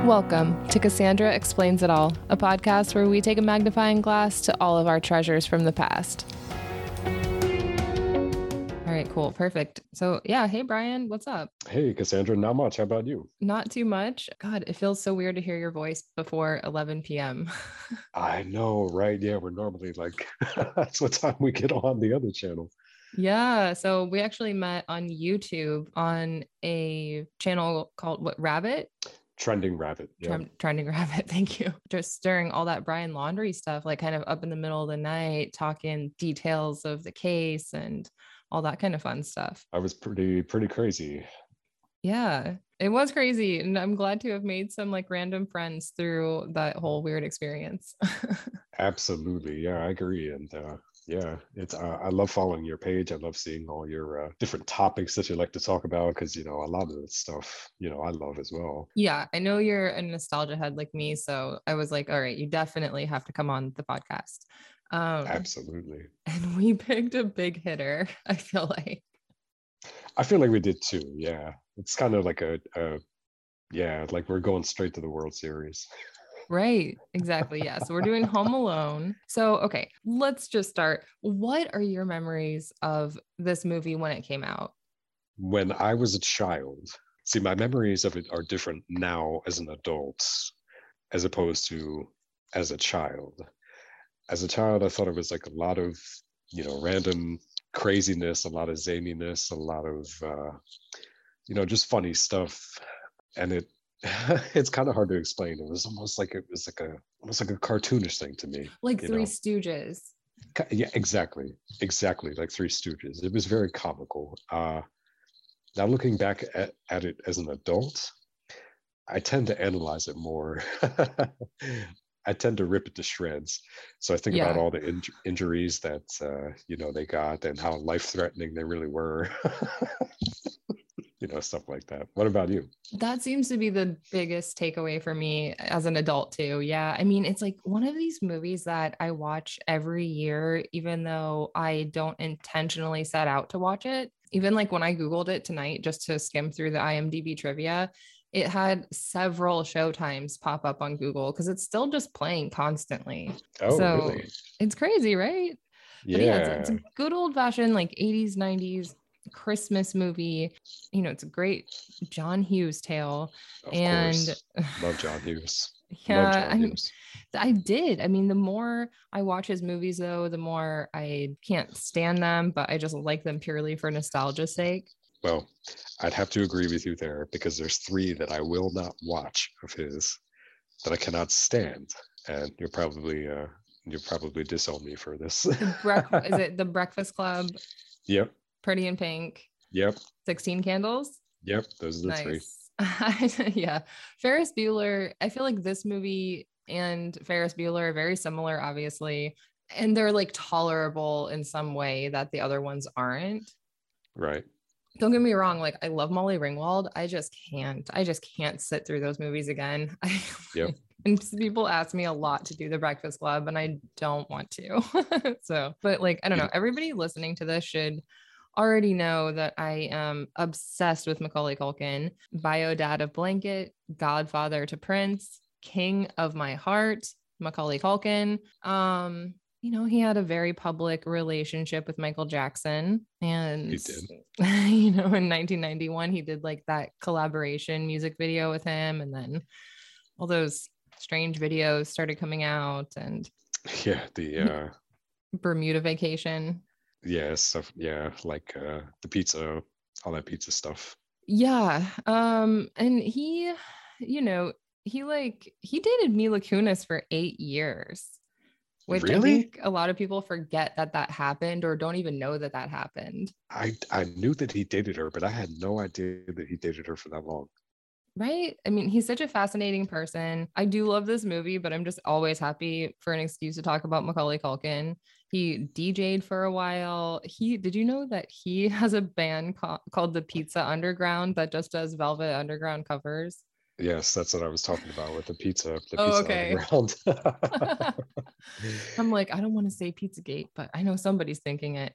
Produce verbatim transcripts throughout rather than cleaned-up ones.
Welcome to Cassandra Explains It All, a podcast where we take a magnifying glass to all of our treasures from the past. All right, cool. Perfect. So yeah, hey, Brian, what's up? Hey, Cassandra, not much. How about you? Not too much. God, it feels so weird to hear your voice before eleven p.m. I know, right? Yeah, we're normally like, that's what time we get on the other channel. Yeah, so we actually met on YouTube on a channel called what, Rabbit? Trending Rabbit. Yeah. Trend, trending Rabbit. Thank you. Just during all that Brian Laundrie stuff, like kind of up in the middle of the night, talking details of the case and all that kind of fun stuff. I was pretty, pretty crazy. Yeah, it was crazy. And I'm glad to have made some like random friends through that whole weird experience. Absolutely. Yeah, I agree. And uh, yeah, it's uh, I love following your page. I love seeing all your uh, different topics that you like to talk about because, you know, a lot of the stuff, you know, I love as well. Yeah, I know you're a nostalgia head like me. So I was like, all right, you definitely have to come on the podcast. Um, Absolutely. And we picked a big hitter, I feel like. I feel like we did too. Yeah. It's kind of like a, a yeah, like we're going straight to the World Series. Right. Exactly. Yeah. So we're doing Home Alone. So, okay, let's just start. What are your memories of this movie when it came out? When I was a child, see, my memories of it are different now as an adult, as opposed to as a child. As a child, I thought it was like a lot of, you know, random craziness, a lot of zaniness, a lot of, uh, you know, just funny stuff. And it, it's kind of hard to explain. It was almost like it was like a almost like a cartoonish thing to me. Like Three know? Stooges. Yeah, exactly. Exactly. Like Three Stooges. It was very comical. Uh, now looking back at, at it as an adult, I tend to analyze it more. I tend to rip it to shreds. So I think Yeah. about all the in- injuries that, uh, you know, they got and how life-threatening they really were. You know, stuff like that. What about you? That seems to be the biggest takeaway for me as an adult too. Yeah. I mean, it's like one of these movies that I watch every year, even though I don't intentionally set out to watch it. Even like when I Googled it tonight, just to skim through the IMDb trivia, it had several showtimes pop up on Google because it's still just playing constantly. Oh, so really? It's crazy, right? Yeah. But yeah, it's, it's a good old fashioned like eighties, nineties Christmas movie. You know, it's a great John Hughes tale. Of and course. Love John Hughes. Yeah, Love John I, Hughes. I did. I mean, the more I watch his movies, though, the more I can't stand them, but I just like them purely for nostalgia's sake. Well, I'd have to agree with you there because there's three that I will not watch of his that I cannot stand, and you're probably uh, you'll probably disown me for this. The bre- is it The Breakfast Club? Yep. Pretty in Pink. Yep. sixteen Candles. Yep. Those are the Nice. three. Yeah. Ferris Bueller. I feel like this movie and Ferris Bueller are very similar, obviously, and they're like tolerable in some way that the other ones aren't. Right. Don't get me wrong, like I love Molly Ringwald. I just can't. I just can't sit through those movies again. I, Yep. And people ask me a lot to do The Breakfast Club, and I don't want to. So, but like, I don't know. Everybody listening to this should already know that I am obsessed with Macaulay Culkin. Bio Dad of Blanket, Godfather to Prince, King of My Heart, Macaulay Culkin. Um, you know, he had a very public relationship with Michael Jackson. And, He did. you know, in nineteen ninety-one, he did like that collaboration music video with him. And then all those strange videos started coming out. And yeah, the uh, Bermuda Vacation. Yeah, stuff. Yeah, like uh, the pizza, all that pizza stuff. Yeah. Um, and he, you know, he like, he dated Mila Kunis for eight years. Which really? I think a lot of people forget that that happened or don't even know that that happened. I, I knew that he dated her, but I had no idea that he dated her for that long. Right? I mean, he's such a fascinating person. I do love this movie, but I'm just always happy for an excuse to talk about Macaulay Culkin. He D J'd for a while. He did you know that he has a band ca- called the Pizza Underground that just does Velvet Underground covers? Yes, that's what I was talking about with the pizza. The oh, pizza okay. Underground. I'm like, I don't want to say Pizzagate, but I know somebody's thinking it.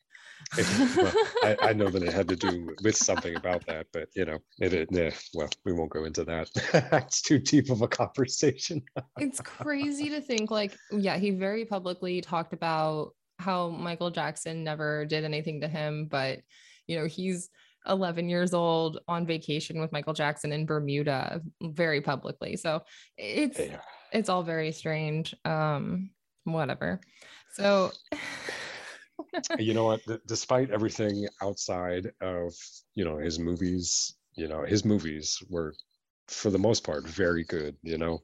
Well, I, I know that it had to do with something about that, but you know, it, it yeah, well, we won't go into that. It's too deep of a conversation. It's crazy to think like, yeah, he very publicly talked about how Michael Jackson never did anything to him, but you know, he's eleven years old on vacation with Michael Jackson in Bermuda very publicly. So it's Yeah. it's all very strange. Um, whatever. So You know what? D- despite everything outside of, you know, his movies, you know, his movies were, for the most part, very good. You know,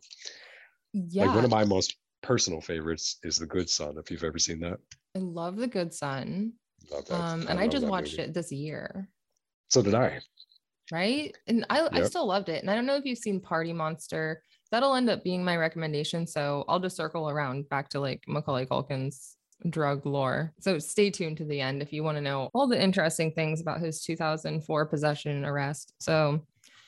yeah, like one of my most personal favorites is The Good Son. If you've ever seen that, I love The Good Son. love that. Um, I and I love just that watched movie. it this year. So did I. Right. And I, I Yep. still loved it. And I don't know if you've seen Party Monster. That'll end up being my recommendation. So I'll just circle around back to like Macaulay Culkin's drug lore. So stay tuned to the end if you want to know all the interesting things about his two thousand four possession and arrest. So,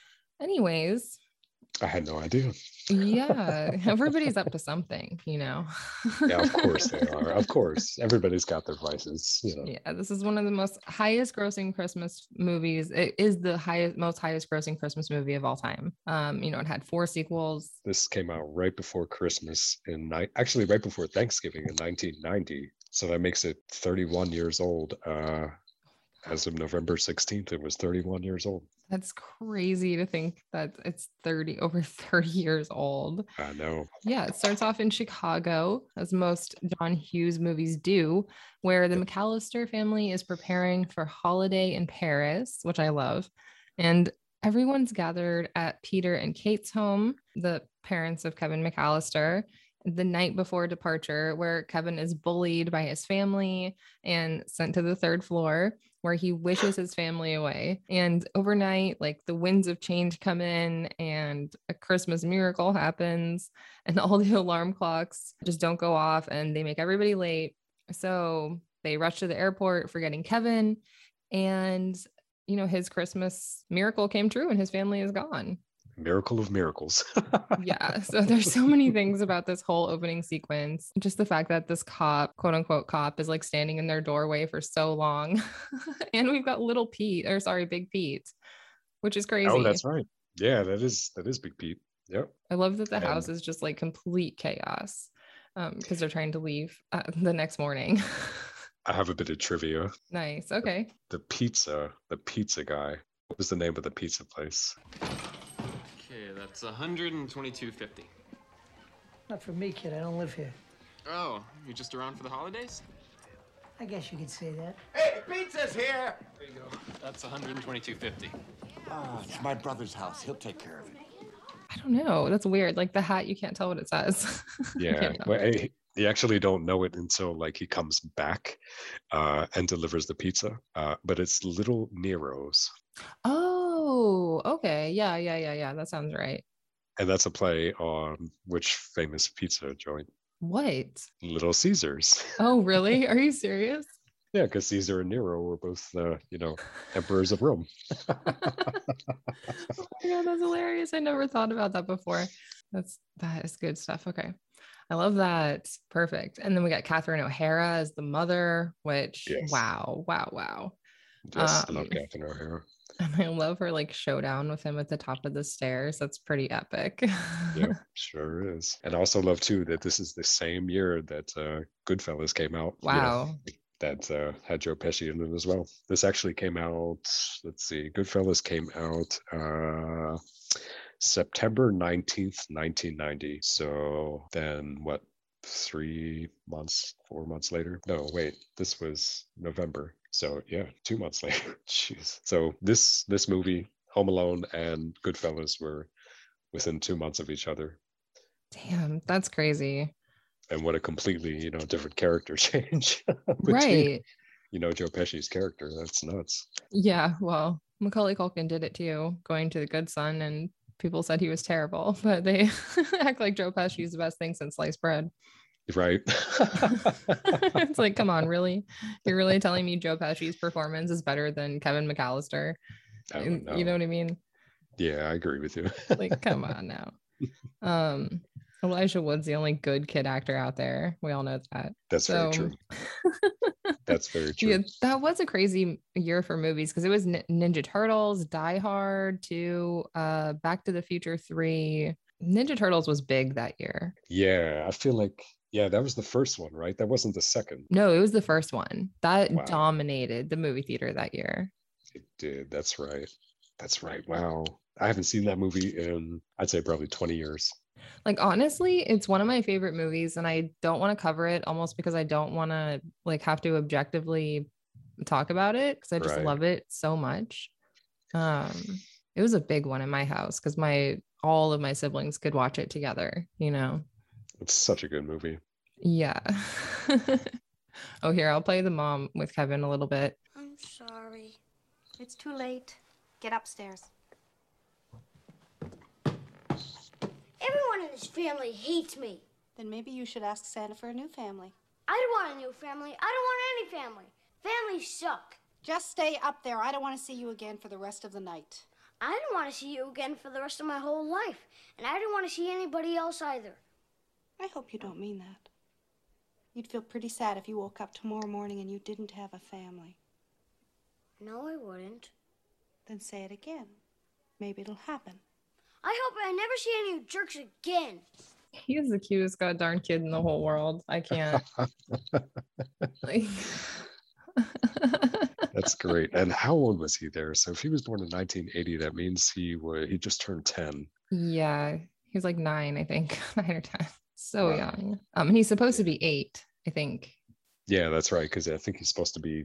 anyways, I had no idea. yeah, everybody's up to something, you know. Yeah, of course they are. Of course, everybody's got their vices. You know. Yeah, this is one of the most highest grossing Christmas movies. It is the highest, most highest grossing Christmas movie of all time. Um, you know, it had four sequels. This came out right before Christmas in ni- actually right before Thanksgiving in nineteen ninety. So that makes it thirty-one years old. Uh, as of November sixteenth, it was thirty-one years old. That's crazy to think that it's thirty over thirty years old. I know. Yeah, it starts off in Chicago, as most John Hughes movies do, where the McAllister family is preparing for holiday in Paris, which I love. And everyone's gathered at Peter and Kate's home, the parents of Kevin McAllister, the night before departure, where Kevin is bullied by his family and sent to the third floor, where he wishes his family away. And overnight, like the winds of change come in and a Christmas miracle happens and all the alarm clocks just don't go off and they make everybody late. So they rush to the airport forgetting Kevin, and you know, his Christmas miracle came true and his family is gone. Miracle of miracles. Yeah. So there's so many things about this whole opening sequence. Just the fact that this cop, quote unquote cop, is like standing in their doorway for so long. And we've got little Pete, or sorry, Big Pete, which is crazy. Oh, that's right. Yeah, that is that is Big Pete. Yep. I love that the And- house is just like complete chaos um, because they're trying to leave uh, the next morning. I have a bit of trivia. Nice. Okay. The pizza, the pizza guy. What was the name of the pizza place? Okay, that's one hundred twenty-two fifty. Not for me, kid. I don't live here. Oh, you're just around for the holidays? I guess you could say that. Hey, pizza's here! There you go. That's one hundred twenty-two fifty. Ah, it's my brother's house. He'll take care of it. I don't know. That's weird. Like the hat, you can't tell what it says. Yeah, Can't tell. well, eh, you actually don't know it until like he comes back uh, and delivers the pizza. Uh, but it's Little Nero's, Oh, okay. Yeah, yeah, yeah, yeah. That sounds right. and that's a play on which famous pizza joint? What? Little Caesars. Oh, really? Are you serious? Yeah, because Caesar and Nero were both, uh, you know, emperors of Rome. Oh my God, that's hilarious. I never thought about that before. That's that is good stuff. Okay. I love that. Perfect. And then we got Catherine O'Hara as the mother, which Yes. wow, wow, wow. Yes, I Um, love Catherine O'Hara. And I love her like showdown with him at the top of the stairs. That's pretty epic. Yeah, sure is. And I also love too that this is the same year that uh, Goodfellas came out. you know, Wow. that uh, had Joe Pesci in it as well. This actually came out, let's see, Goodfellas came out uh, September nineteenth, nineteen ninety. So then what, three months, four months later? No, wait, this was November. So yeah, two months later. Jeez. So this this movie, Home Alone and Goodfellas, were within two months of each other. Damn, that's crazy. And what a completely, you know, different character change. between, Right. You know, Joe Pesci's character. That's nuts. Yeah. Well, Macaulay Culkin did it too, going to The Good Son, and people said he was terrible, but they act like Joe Pesci is the best thing since sliced bread. Right. It's like, come on, really? You're really telling me Joe Pesci's performance is better than Kevin McAllister? I don't You know what I mean? Yeah, I agree with you. Like, come on now. Um, Elijah Wood's the only good kid actor out there. We all know that. That's So, very true. That's very true. yeah, that was a crazy year for movies because it was N- Ninja Turtles, Die Hard two, uh, Back to the Future three. Ninja Turtles was big that year. Yeah, I feel like, yeah, that was the first one, right? That wasn't the second. No, it was the first one that Wow. dominated the movie theater that year. It did. That's right. That's right. Wow. I haven't seen that movie in, I'd say, probably twenty years. Like, honestly, it's one of my favorite movies, and I don't want to cover it almost because I don't want to like have to objectively talk about it because I just Right. love it so much. Um, it was a big one in my house because my all of my siblings could watch it together, you know. It's such a good movie. Yeah. Oh, here, I'll play the mom with Kevin a little bit. I'm sorry. It's too late. Get upstairs. Everyone in this family hates me. Then maybe you should ask Santa for a new family. I don't want a new family. I don't want any family. Families suck. Just stay up there. I don't want to see you again for the rest of the night. I don't want to see you again for the rest of my whole life. And I don't want to see anybody else either. I hope you don't mean that. You'd feel pretty sad if you woke up tomorrow morning and you didn't have a family. No, I wouldn't. Then say it again. Maybe it'll happen. I hope I never see any of you jerks again. He is the cutest goddamn kid in the whole world. I can't. Like... That's great. And how old was he there? So if he was born in nineteen eighty, that means he would he just turned ten. Yeah, he was like nine, I think, nine or ten. So Wow. young. Um, and he's supposed to be eight, I think. Yeah, that's right. Because I think he's supposed to be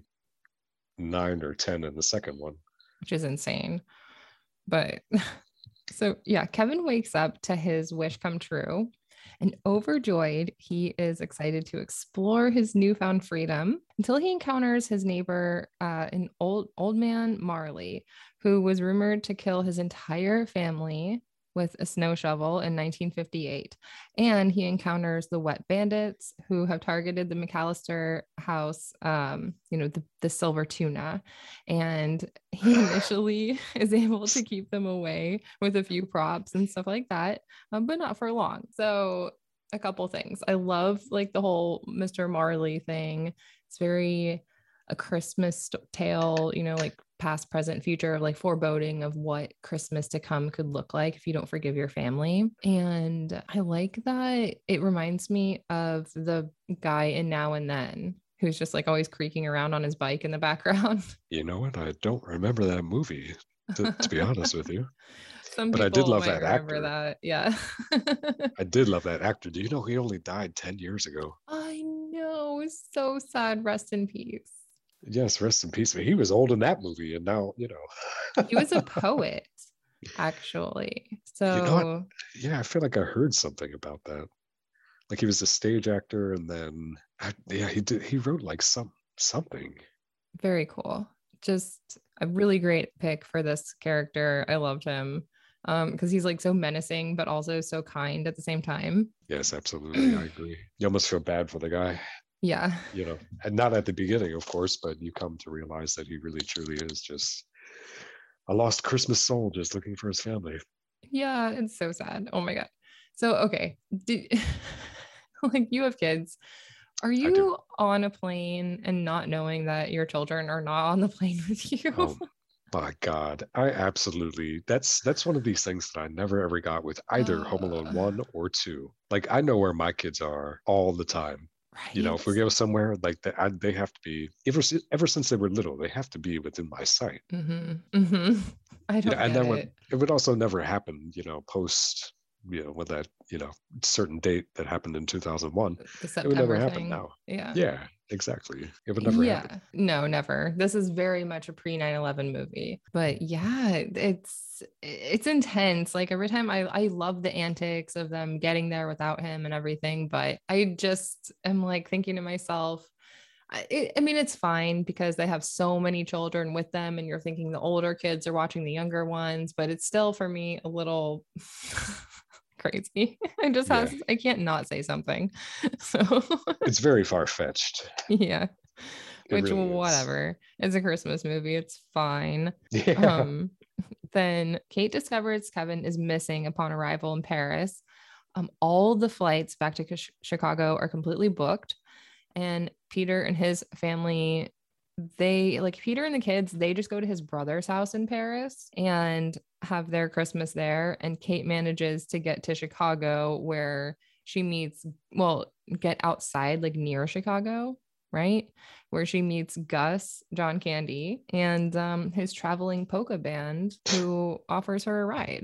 nine or ten in the second one. Which is insane. But so yeah, Kevin wakes up to his wish come true, and overjoyed, he is excited to explore his newfound freedom until he encounters his neighbor, uh, an old old man Marley, who was rumored to kill his entire family with a snow shovel in nineteen fifty-eight. And he encounters the Wet Bandits, who have targeted the McAllister house, um, you know, the, the silver tuna. And he initially is able to keep them away with a few props and stuff like that, um, but not for long. So a couple things. I love like the whole Mister Marley thing. It's very a Christmas st- tale, you know, like past, present, future, like foreboding of what Christmas to come could look like if you don't forgive your family. And I like that it reminds me of the guy in Now and Then, who's just like always creaking around on his bike in the background. You know what? I don't remember that movie, to, to be honest with you. Some But people I did love might that remember actor. that. Yeah. I did love that actor. Do you know he only died ten years ago? I know. It's so sad. Rest in peace. Yes, rest in peace. He was old in that movie, and now, you know. He was a poet, actually. So You know what? Yeah, I feel like I heard something about that. Like he was a stage actor, and then I, yeah, he did. He wrote like some something. very cool. Just a really great pick for this character. I loved him um because he's like so menacing but also so kind at the same time. Yes, absolutely. I agree. You almost feel bad for the guy, Yeah. you know, and not at the beginning, of course, but you come to realize that he really truly is just a lost Christmas soul just looking for his family. Yeah, it's so sad. Oh my god. So okay, did like you have kids. Are do. you on a plane and not knowing that your children are not on the plane with you? Oh my God. I absolutely, that's that's one of these things that I never ever got with either Home Alone Uh. one or two. Like I know where my kids are all the time. Right. You know, if we go somewhere, like they, I, they have to be, ever, si- ever since they were little, they have to be within my sight. Mm-hmm. Mm-hmm. I You don't know, and get then it. would, it would also never happen, you know, post, you know, with that, you know, certain date that happened in two thousand one. The It would never September happen thing. now. Yeah. Yeah, exactly. It would never yeah happen. no never. This is very much a pre nine eleven movie, but yeah, it's it's intense. Like every time I I love the antics of them getting there without him and everything, but I just am like thinking to myself, I, it, I mean it's fine because they have so many children with them and you're thinking the older kids are watching the younger ones, but it's still for me a little crazy. I just Yeah. has I can't not say something. So It's very far-fetched. yeah. It Which really is. whatever. It's a Christmas movie. It's fine. Yeah. Um, then Kate discovers Kevin is missing upon arrival in Paris. Um, all the flights back to Ch- Chicago are completely booked. And Peter and his family, they like Peter and the kids, they just go to his brother's house in Paris and have their Christmas there. And Kate manages to get to Chicago where she meets, well, get outside, like near Chicago, right? Where she meets Gus, John Candy, and um, his traveling polka band who offers her a ride.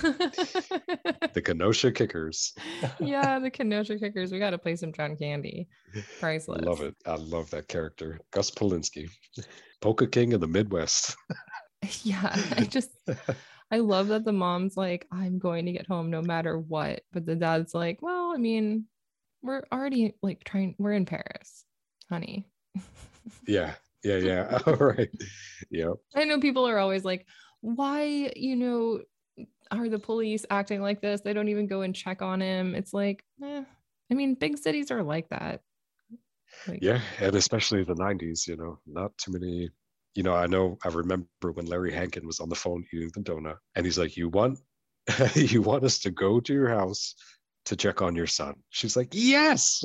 The Kenosha Kickers. Yeah, the Kenosha Kickers. We got to play some John Candy. Priceless. Love it. I love that character. Gus Polinski, Polka King of the Midwest. Yeah, I just, I love that the mom's like, I'm going to get home no matter what. But the dad's like, well, I mean, we're already like trying, we're in Paris, honey. Yeah, yeah, yeah. All right. Yep. I know people are always like, why, you know, are the police acting like this? They don't even go and check on him. It's like, eh. I mean, big cities are like that. Like, Yeah, and especially the nineties, you know, not too many, you know, I know I remember when Larry Hankin was on the phone eating the donut and he's like, you want, you want us to go to your house to check on your son? She's like, yes.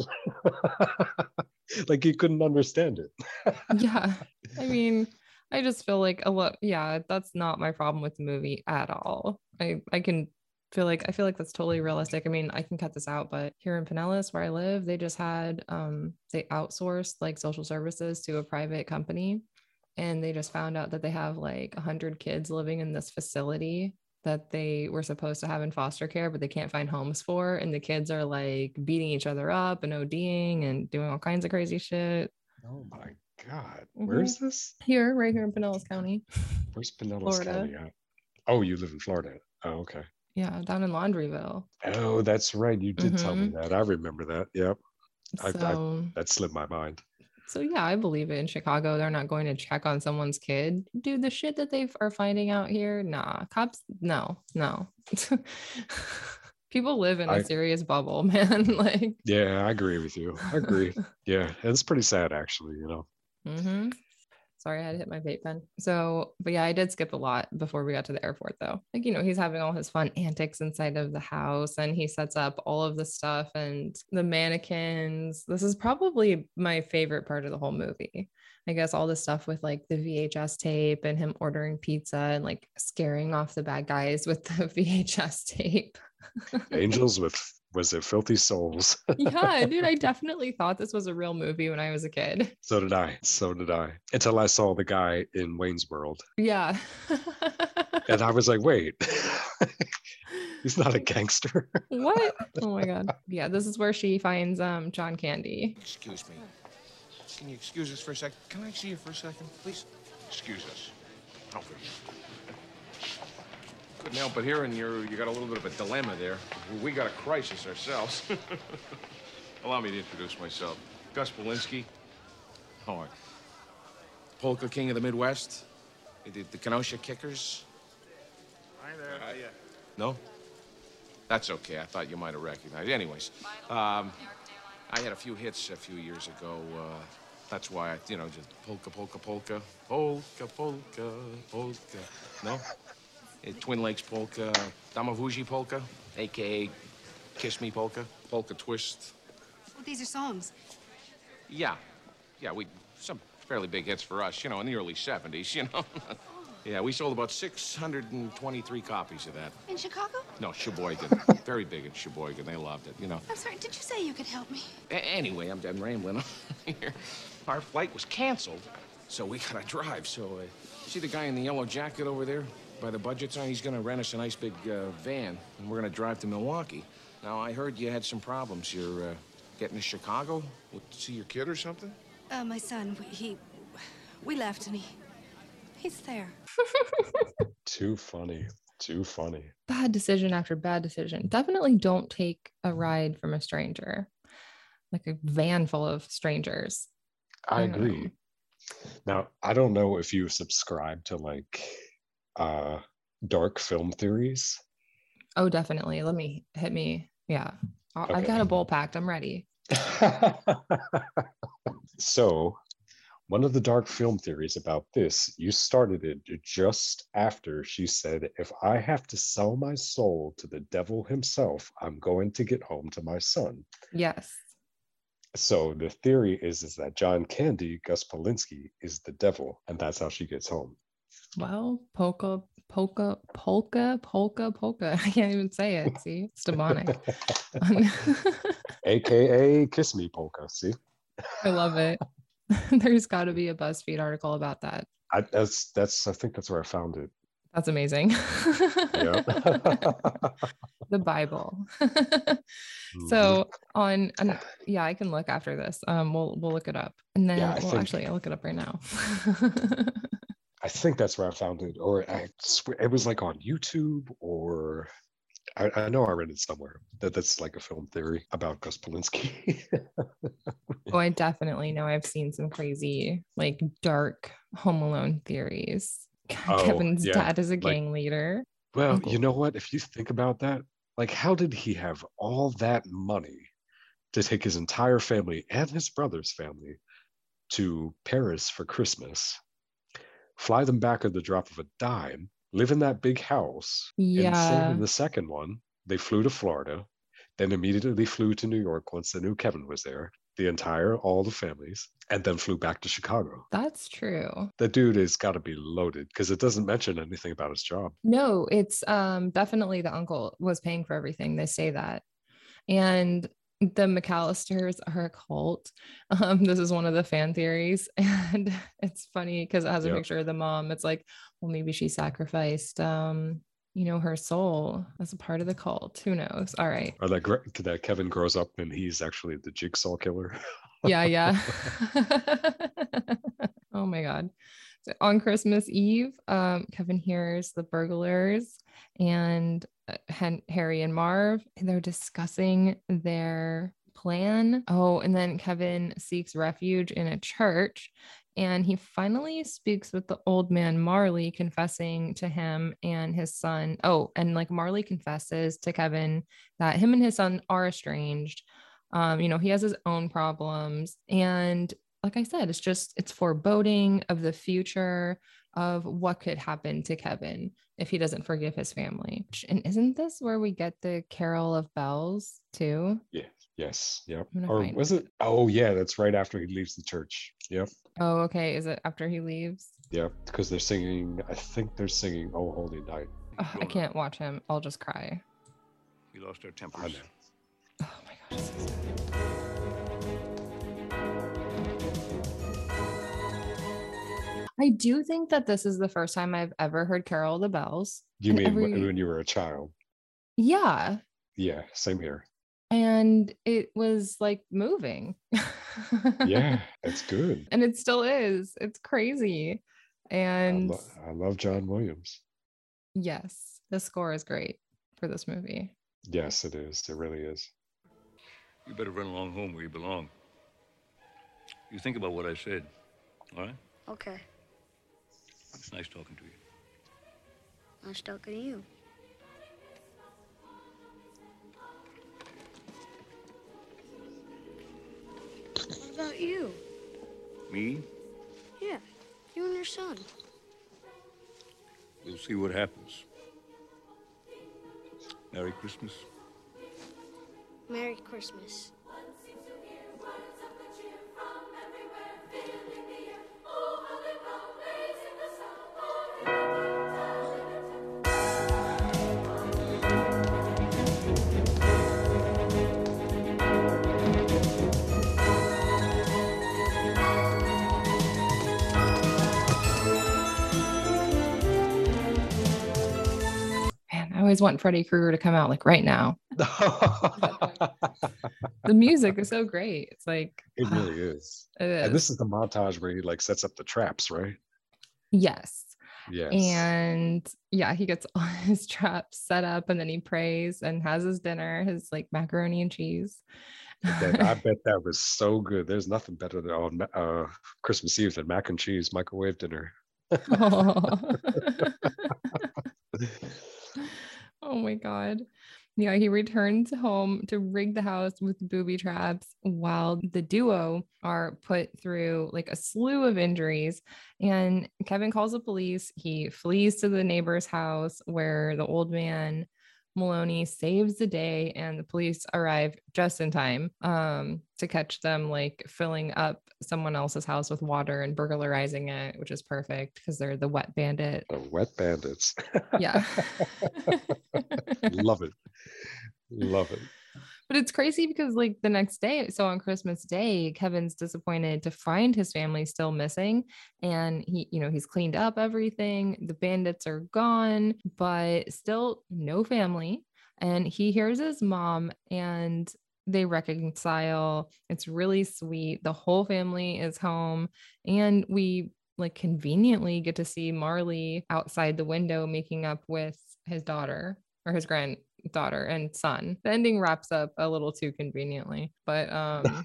Like he couldn't understand it. yeah. I mean, I just feel like a lot. Yeah, that's not my problem with the movie at all. I, I can feel like, I feel like that's totally realistic. I mean, I can cut this out, but here in Pinellas where I live, they just had, um, they outsourced like social services to a private company. And they just found out that they have like a hundred kids living in this facility that they were supposed to have in foster care, but they can't find homes for. And the kids are like beating each other up and ODing and doing all kinds of crazy shit. Oh my God. Mhm. Where is this? Here, right here in Pinellas County. Where's Pinellas Florida. County at? Oh, you live in Florida. Oh, okay. Yeah, down in Laundryville. Oh, that's right. You did tell me Mhm. that. I remember that. Yep. I, I, So, that slipped my mind. so yeah, I believe it. In Chicago, they're not going to check on someone's kid. Dude, the shit that they are finding out here, nah. Cops, no, no. People live in a I- serious bubble, man. Like, Yeah, I agree with you. I agree. Yeah, it's pretty sad actually, you know. hmm Sorry, I had to hit my vape pen. So, but yeah, I did skip a lot before we got to the airport, though. Like, you know, he's having all his fun antics inside of the house and he sets up all of the stuff and the mannequins. This is probably my favorite part of the whole movie. I guess all the stuff with like the V H S tape and him ordering pizza and like scaring off the bad guys with the V H S tape. Angels with, was it Filthy Souls? Yeah, dude, I definitely thought this was a real movie when I was a kid. So did I. So did I. Until I saw the guy in Wayne's World. Yeah. And I was like, wait, he's not a gangster. What? Oh my God. Yeah, this is where she finds um John Candy. Excuse me. Can you excuse us for a second? Can I see you for a second, please? Excuse us. Okay. Couldn't help but hearing you you got a little bit of a dilemma there. We got a crisis ourselves. Allow me to introduce myself. Gus Polinski. How are you? Polka King of the Midwest? The, the Kenosha Kickers? Hi there. How you? No? That's okay. I thought you might have recognized. Anyways, um, I had a few hits a few years ago. Uh, that's why I, you know, just polka, polka, polka, polka, polka, polka. No? Uh, Twin Lakes polka, Damavuji polka, A K A Kiss Me polka, polka twist. Well, these are songs. Yeah, yeah, we some fairly big hits for us, you know, in the early seventies, you know. Yeah, we sold about six hundred twenty-three copies of that. In Chicago? No, Sheboygan. Very big in Sheboygan. They loved it, you know. I'm sorry, did you say you could help me? A- anyway, I'm, I'm rambling on here. Our flight was canceled, so we gotta drive. So, uh, see the guy in the yellow jacket over there by the budget sign? He's gonna rent us a nice big uh, van, and we're gonna drive to Milwaukee. Now, I heard you had some problems. You're uh, getting to Chicago to see your kid or something? Uh, my son, we, he... We left and he... He's there. Too funny. Too funny. Bad decision after bad decision. Definitely don't take a ride from a stranger, like a van full of strangers. I don't agree. know. Now, I don't know if you subscribe to like uh dark film theories. Oh, definitely. Let me hit me. Yeah. I- I've Okay. got a bowl packed. I'm ready. So one of the dark film theories about this, you started it just after she said, if I have to sell my soul to the devil himself, I'm going to get home to my son. Yes. So the theory is, is that John Candy, Gus Polinski, is the devil, and that's how she gets home. Well, polka, polka, polka, polka, polka. I can't even say it. See, it's demonic. A K A Kiss Me Polka. See? I love it. There's got to be a BuzzFeed article about that. I, that's, that's, I think that's where I found it. That's amazing. Yeah. The Bible. So on, and yeah, I can look after this. Um, we'll we'll look it up, and then Yeah, I well, think- actually, I'll look it up right now. I think that's where I found it, or I swear it was like on YouTube, or I, I know I read it somewhere that that's like a film theory about Gus Polinski. Oh, I definitely know. I've seen some crazy, like, dark Home Alone theories. Oh, Kevin's yeah, dad is a like- gang leader. Well, Uncle- you know what? If you think about that, like, how did he have all that money to take his entire family and his brother's family to Paris for Christmas, fly them back at the drop of a dime, live in that big house, and same Yeah, in the second one, they flew to Florida, then immediately flew to New York once they knew Kevin was there, the entire, all the families, and then flew back to Chicago. that's true. That dude has got to be loaded because it doesn't mention anything about his job. No, it's um definitely the uncle was paying for everything. They say that. And the McAllisters are a cult. Um, this is one of the fan theories. And it's funny because it has a Yep. picture of the mom. It's like, well, maybe she sacrificed um, you know, her soul as a part of the cult. Who knows? All right. Or that, gr- that Kevin grows up and he's actually the jigsaw killer. Yeah, yeah. Oh my God. So on Christmas Eve, um, Kevin hears the burglars and uh, Hen- Harry and Marv, and they're discussing their plan. Oh, and then Kevin seeks refuge in a church, and he finally speaks with the old man Marley, confessing to him and his son. Oh, and like Marley confesses to Kevin that him and his son are estranged. Um, you know, he has his own problems, and like I said, it's just it's foreboding of the future of what could happen to Kevin if he doesn't forgive his family. And isn't this where we get the Carol of Bells too? Yeah. Yes. Yep. I'm gonna Or find was it? Oh, yeah. That's right after he leaves the church. Yep. Oh, okay. Is it after he leaves? Yep. Because they're singing. I think they're singing "Oh Holy Night." Ugh, I can't watch him. I'll just cry. We lost our I tempers. know. Oh my gosh. This is sad. I do think that this is the first time I've ever heard Carol of the Bells. You And mean every- when, when you were a child? Yeah. Yeah. Same here. And it was like moving. Yeah. It's good. And it still is. It's crazy. I, And lo- I love John Williams. yes, the score is great for this movie. Yes, it is. It really is. You better run along home where you belong. You think about what I said, all right? Okay, It's nice talking to you. I'm stuck in you. What about you? Me? Yeah, you and your son. We'll see what happens. Merry Christmas. Merry Christmas. Man, I always want Freddy Krueger to come out like right now. The music is so great. It's like It really is. it is. And this is the montage where he like sets up the traps, right? Yes. Yes. And yeah, he gets all his traps set up and then he prays and has his dinner, his like macaroni and cheese. That- I bet that was so good. There's nothing better than on uh, Christmas Eve than mac and cheese microwave dinner. Oh. Oh my God. Yeah, he returns home to rig the house with booby traps while the duo are put through like a slew of injuries. And Kevin calls the police. He flees to the neighbor's house where the old man Maloney saves the day, and the police arrive just in time um, to catch them like filling up someone else's house with water and burglarizing it, which is perfect because they're the wet bandit. The wet bandits. Yeah. Love it. Love it. But it's crazy because like the next day, so on Christmas Day, Kevin's disappointed to find his family still missing. And he, you know, he's cleaned up everything. The bandits are gone, but still no family. And he hears his mom and they reconcile. It's really sweet. The whole family is home. And we like conveniently get to see Marley outside the window making up with his daughter or his granddaughter and son. The ending wraps up a little too conveniently, but um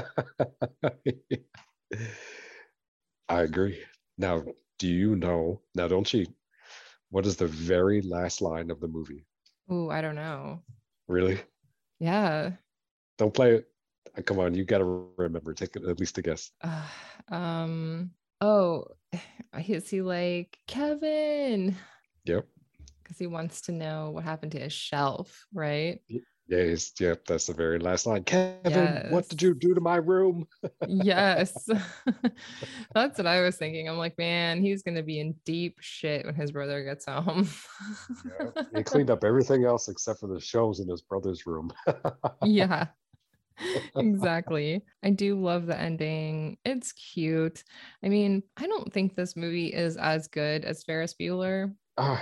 I agree. Now, do you know, now don't cheat, what is the very last line of the movie? ooh, I don't know. Really? Yeah. Don't play it. Uh, Come on, you got to remember. Take it- at least a guess. Uh, um oh, is he like Kevin? Yep. Because he wants to know what happened to his shelf, right? Yes, yep, that's the very last line. Kevin, Yes. what did you do to my room? Yes. That's what I was thinking. I'm like, man, he's gonna be in deep shit when his brother gets home. Yeah, he cleaned up everything else except for the shelves in his brother's room. Yeah, exactly. I do love the ending. It's cute. I mean, I don't think this movie is as good as Ferris Bueller. Uh,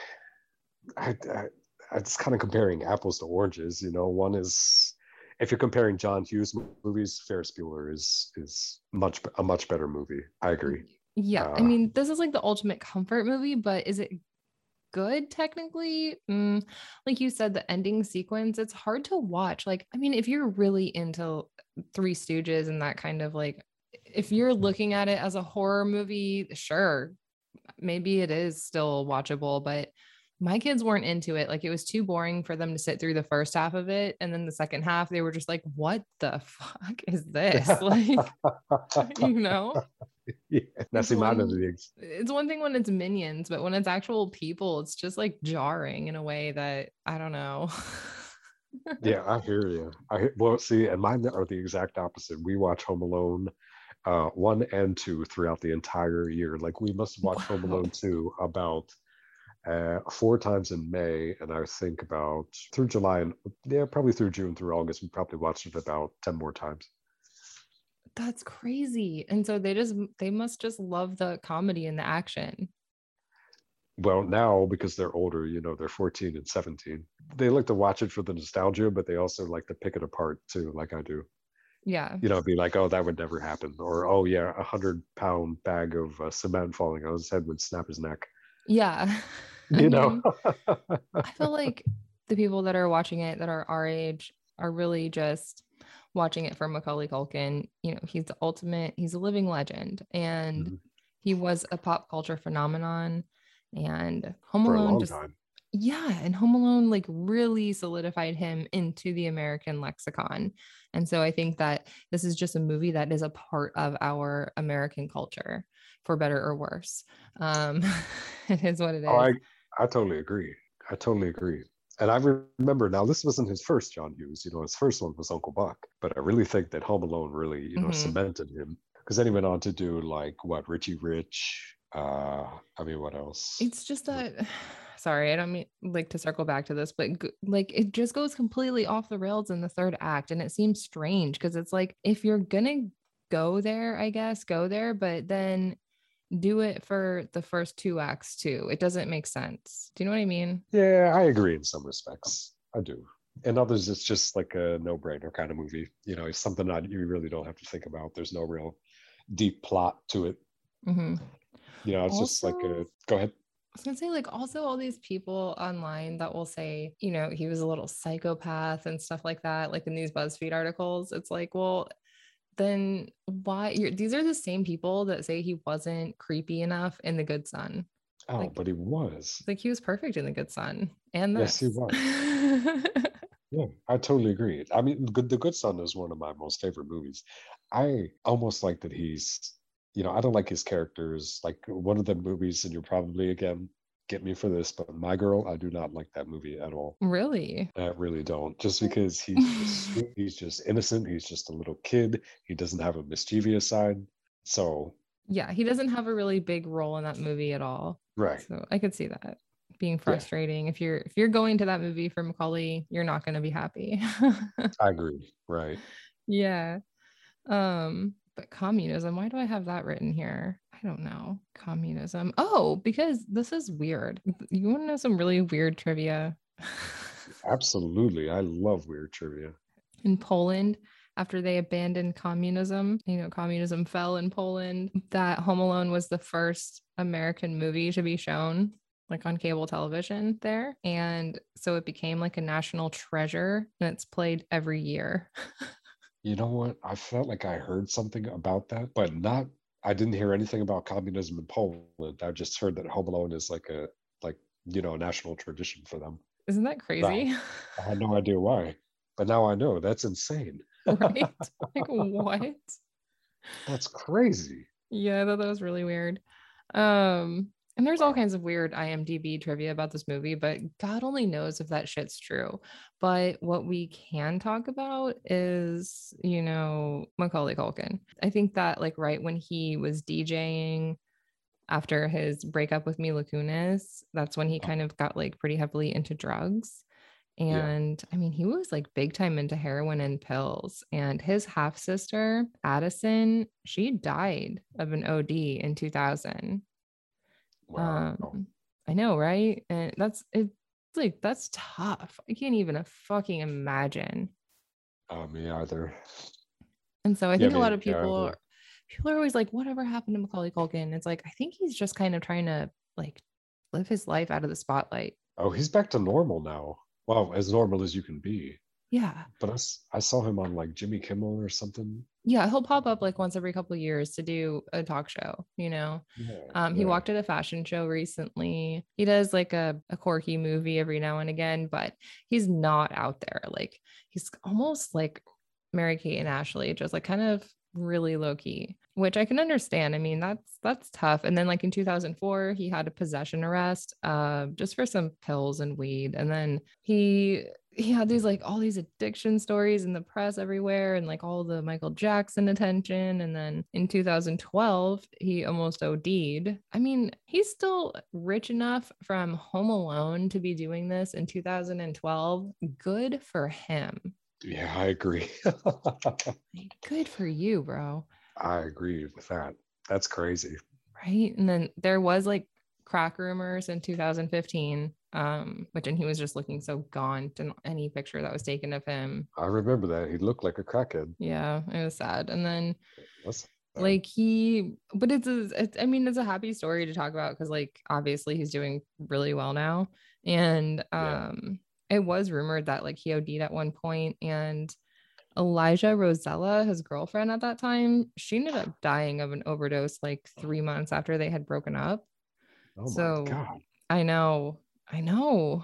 I, I, it's kind of comparing apples to oranges. You know, one is, if you're comparing John Hughes movies, Ferris Bueller is is much a much better movie. I agree. Yeah, I Uh, mean, this is like the ultimate comfort movie, but is it good technically? Mm, like you said, the ending sequence, it's hard to watch. Like, I mean, if you're really into Three Stooges and that kind of like, if you're looking at it as a horror movie, sure, maybe it is still watchable, but my kids weren't into it. Like, it was too boring for them to sit through the first half of it. And then the second half, they were just like, what the fuck is this? Like, you know? yeah, now It's see, mine are one, the ex- it's one thing when it's minions, but when it's actual people, it's just like jarring in a way that I don't know. yeah, I hear you. I hear, well, see, and mine are the exact opposite. We watch Home Alone uh, one and two throughout the entire year. Like, we must watch Home Wow. Alone two about uh, four times in May, and I think about through July and yeah, probably through June through August. We probably watched it about ten more times. That's crazy. And so they just, they must just love the comedy and the action. Well, now because they're older, you know, they're fourteen and seventeen. They like to watch it for the nostalgia, but they also like to pick it apart too, like I do. Yeah. You know, be like, oh, that would never happen, or oh yeah, a hundred pound bag of uh, cement falling on his head would snap his neck. Yeah. I You know. mean, I feel like the people that are watching it that are our age are really just watching it for Macaulay Culkin. You know, he's the ultimate, he's a living legend, and Mhm. he was a pop culture phenomenon. And Home For a Alone long just, time. yeah, and Home Alone like really solidified him into the American lexicon. And so I think that this is just a movie that is a part of our American culture, for better or worse. Um, it is what it Oh, I is. I totally agree. I totally agree. And I re- remember now, this wasn't his first John Hughes. You know, his first one was Uncle Buck. But I really think that Home Alone really, you know, Mhm. cemented him. Because then he went on to do like what, Richie Rich. Uh, I mean, what else? It's just that, sorry, I don't mean like to circle back to this, but g- like it just goes completely off the rails in the third act. And it seems strange because it's like, if you're gonna go there, I guess, go there, but then do it for the first two acts too. It doesn't make sense. Do you know what I mean? Yeah, I agree in some respects. I do. In others, it's just like a no-brainer kind of movie. You know, it's something that you really don't have to think about. There's no real deep plot to it. Mm-hmm. You know, it's just like Also- a go ahead. I was gonna say, like, also all these people online that will say, you know, he was a little psychopath and stuff like that, like in these BuzzFeed articles. It's like, well, then why? You're, these are the same people that say he wasn't creepy enough in The Good Son. Oh, Like, but he was. like he was perfect in The Good Son and Yes, he this. was. Yeah, I totally agree. I mean, Good, The Good Son is one of my most favorite movies. I almost like that he's, you know, I don't like his characters. Like one of the movies, and you'll probably again get me for this, but My Girl, I do not like that movie at all. Really? I really don't. Just because he's just sweet, he's just innocent, he's just a little kid. He doesn't have a mischievous side. So, Yeah, he doesn't have a really big role in that movie at all. right. So I could see that being Yeah, frustrating. If you're if you're going to that movie for Macaulay, you're not going to be happy. I agree. Right. Yeah. Um, but communism, why do I have that written here? I don't know. Communism. Oh, because this is weird. You want to know some really weird trivia? Absolutely. I love weird trivia. In Poland, after they abandoned communism, you know, communism fell in Poland, that Home Alone was the first American movie to be shown like on cable television there. And so it became like a national treasure and it's played every year. You know what? I felt like I heard something about that, but not, I didn't hear anything about communism in Poland. I just heard that Home Alone is like a, like, you know, a national tradition for them. Isn't that crazy? I had no idea why, but now I know. That's insane. Right? Like, what? That's crazy. Yeah, I thought that was really weird. Um, and there's all kinds of weird I M D B trivia about this movie, but God only knows if that shit's true. But what we can talk about is, you know, Macaulay Culkin. I think that like right when he was DJing after his breakup with Mila Kunis, that's when he kind of got like pretty heavily into drugs. And yeah. I mean, he was like big time into heroin and pills. And his half sister, Addison, she died of an O D in two thousand. Wow. Um, I know, right? And that's it's like that's tough. I can't even fucking imagine. Oh, me either. And so I think yeah, a lot of people, yeah, people are always like, "Whatever happened to Macaulay Culkin?" It's like I think he's just kind of trying to like live his life out of the spotlight. Oh, he's back to normal now. Well, as normal as you can be. Yeah. But I, I saw him on like Jimmy Kimmel or something. Yeah, he'll pop up like once every couple of years to do a talk show, you know. Yeah, um, he yeah. walked at a fashion show recently. He does like a, a quirky movie every now and again, but he's not out there. Like he's almost like Mary-Kate and Ashley, just like kind of really low key, which I can understand. I mean, that's that's tough. And then like in two thousand four, he had a possession arrest uh, just for some pills and weed. And then he he had these like all these addiction stories in the press everywhere and like all the Michael Jackson attention. And then in two thousand twelve, he almost O D'd. I mean, he's still rich enough from Home Alone to be doing this in two thousand twelve. Good for him. Yeah, I agree. Good for you, bro. I agree with that. That's crazy. Right. And then there was like crack rumors in two thousand fifteen, um, which and he was just looking so gaunt in any picture that was taken of him. I remember that. He looked like a crackhead. Yeah, it was sad. And then That's like he, but it's, a, it's, I mean, it's a happy story to talk about because like obviously he's doing really well now. And um yeah. It was rumored that like he O D'd at one point, and Elijah Rosella, his girlfriend at that time, she ended up dying of an overdose like three months after they had broken up. Oh so, my God. I know. I know.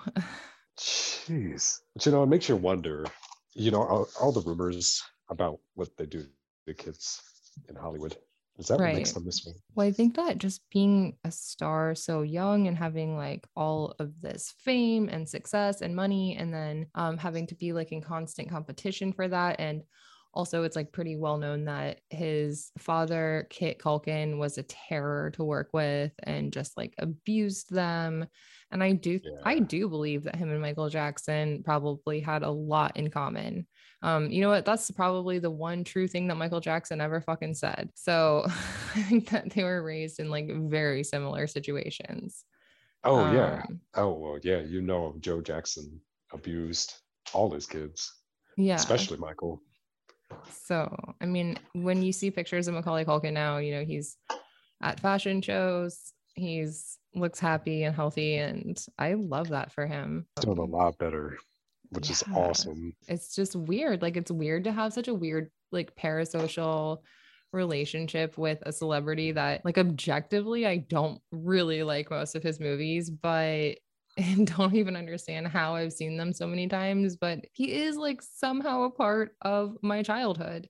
Jeez. But you know, it makes you wonder, you know, all, all the rumors about what they do to kids in Hollywood. Is that right. what makes them this way? Well, I think that just being a star so young and having like all of this fame and success and money, and then um, having to be like in constant competition for that. And also it's like pretty well known that his father, Kit Culkin, was a terror to work with and just like abused them. And I do, yeah. I do believe that him and Michael Jackson probably had a lot in common. Um, you know what? That's probably the one true thing that Michael Jackson ever fucking said. So I think that they were raised in like very similar situations. Oh, um, yeah. Oh, well, yeah. You know, Joe Jackson abused all his kids. Yeah. Especially Michael. So, I mean, when you see pictures of Macaulay Culkin now, you know, he's at fashion shows. He's looks happy and healthy. And I love that for him. He's doing a lot better. Which yeah. is awesome. It's just weird. Like it's weird to have such a weird like parasocial relationship with a celebrity that, like, objectively, I don't really like most of his movies, but and don't even understand how I've seen them so many times. But he is like somehow a part of my childhood,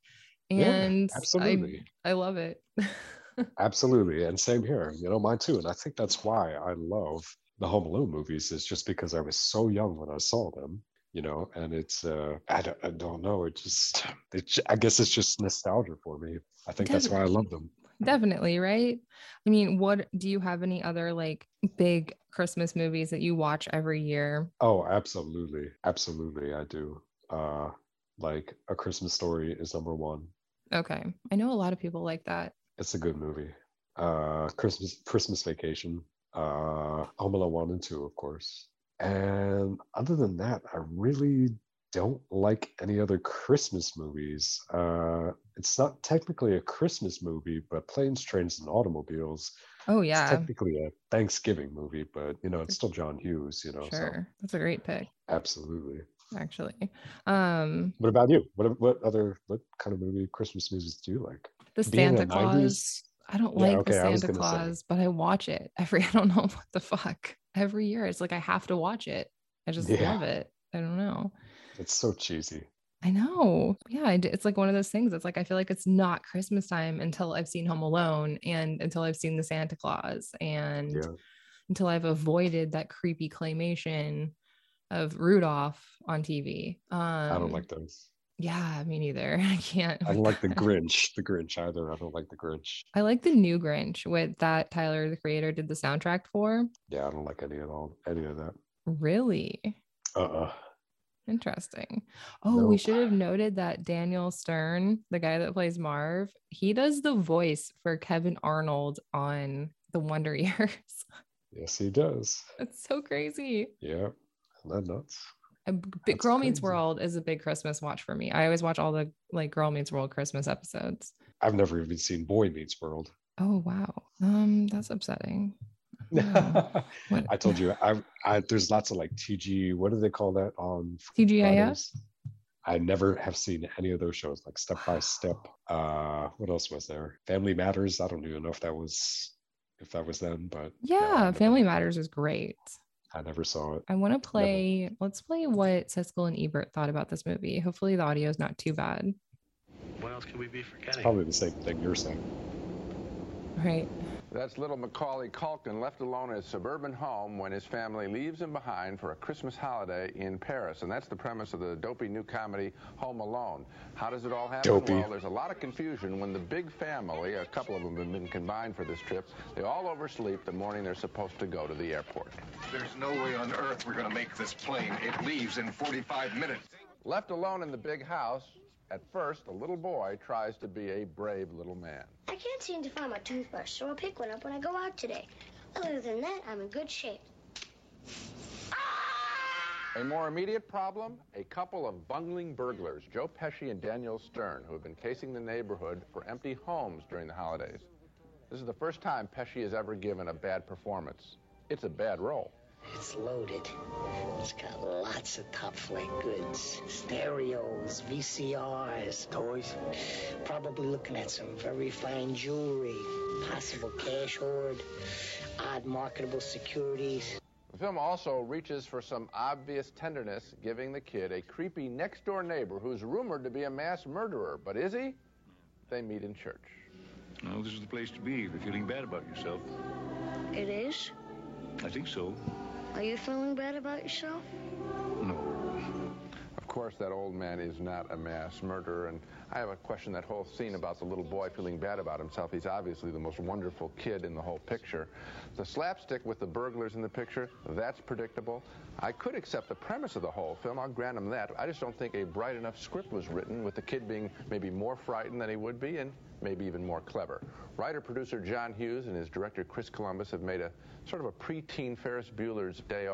and yeah, absolutely. I I love it. Absolutely. And same here, you know, mine too. And I think that's why I love the Home Alone movies, is just because I was so young when I saw them, you know, and it's, uh, I don't, I don't know. It just, it, I guess it's just nostalgia for me. I think that's why I love them. Definitely, right? I mean, what do you have any other like big Christmas movies that you watch every year? Oh, absolutely. Absolutely. I do. Uh, like A Christmas Story is number one. Okay. I know a lot of people like that. It's a good movie. Uh, Christmas Christmas Vacation, uh, Home Alone one and two, of course. And other than that, I really don't like any other Christmas movies. Uh, it's not technically a Christmas movie, but Planes, Trains, and Automobiles. Oh yeah, it's technically a Thanksgiving movie, but you know, it's still John Hughes. You know, sure, so. That's a great pick. Absolutely. Actually, um, what about you? What what other what kind of movie Christmas movies do you like? The Santa Claus. nineties? I don't like yeah, okay, the Santa Claus, say. But I watch it every. I don't know what the fuck. Every year, it's like I have to watch it. I just yeah. love it. I don't know. It's so cheesy. I know. Yeah, I, it's like one of those things. It's like I feel like it's not Christmas time until I've seen Home Alone and until I've seen the Santa Claus and yeah. until I've avoided that creepy claymation of Rudolph on T V. Um, I don't like those. Yeah, me neither. I can't. I don't like the Grinch. The Grinch either. I don't like the Grinch. I like the new Grinch with that Tyler, the creator, did the soundtrack for. Yeah, I don't like any at all. Any of that. Really? Uh-uh. Interesting. Oh, nope. We should have noted that Daniel Stern, the guy that plays Marv, he does the voice for Kevin Arnold on The Wonder Years. Yes, he does. That's so crazy. Yeah, isn't that nuts? A big, Girl Meets World is a big Christmas watch for me. I always watch all the like Girl Meets World Christmas episodes. I've never even seen Boy Meets World. Oh wow, um, that's upsetting. I told you, I, I there's lots of like T G. What do they call that on T G I F? I never have seen any of those shows, like Step by Step. Uh, what else was there? Family Matters. I don't even know if that was if that was them, but yeah, no, Family Matters is great. I never saw it. I want to play. Never. Let's play what Siskel and Ebert thought about this movie. Hopefully, the audio is not too bad. What else can we be forgetting? It's probably the same thing you're saying. Right. That's little Macaulay Culkin left alone in his suburban home when his family leaves him behind for a Christmas holiday in Paris. And that's the premise of the dopey new comedy, Home Alone. How does it all happen? Dopey. Well, there's a lot of confusion when the big family, a couple of them have been combined for this trip, they all oversleep the morning they're supposed to go to the airport. There's no way on earth we're going to make this plane. It leaves in forty-five minutes. Left alone in the big house, at first, a little boy tries to be a brave little man. I can't seem to find my toothbrush, so I'll pick one up when I go out today. Other than that, I'm in good shape. A more immediate problem, a couple of bungling burglars, Joe Pesci and Daniel Stern, who have been casing the neighborhood for empty homes during the holidays. This is the first time Pesci has ever given a bad performance. It's a bad role. It's loaded. It's got lots of top flight goods. Stereos, V C Rs, toys. Probably looking at some very fine jewelry, possible cash hoard, odd marketable securities. The film also reaches for some obvious tenderness, giving the kid a creepy next-door neighbor who's rumored to be a mass murderer. But is he? They meet in church. Well, this is the place to be if you're feeling bad about yourself. It is? I think so. Are you feeling bad about yourself? No. Of course, that old man is not a mass murderer, and I have a question, that whole scene about the little boy feeling bad about himself. He's obviously the most wonderful kid in the whole picture. The slapstick with the burglars in the picture, that's predictable. I could accept the premise of the whole film. I'll grant him that. I just don't think a bright enough script was written with the kid being maybe more frightened than he would be and maybe even more clever. Writer-producer John Hughes and his director Chris Columbus have made a sort of a preteen Ferris Bueller's Day Off.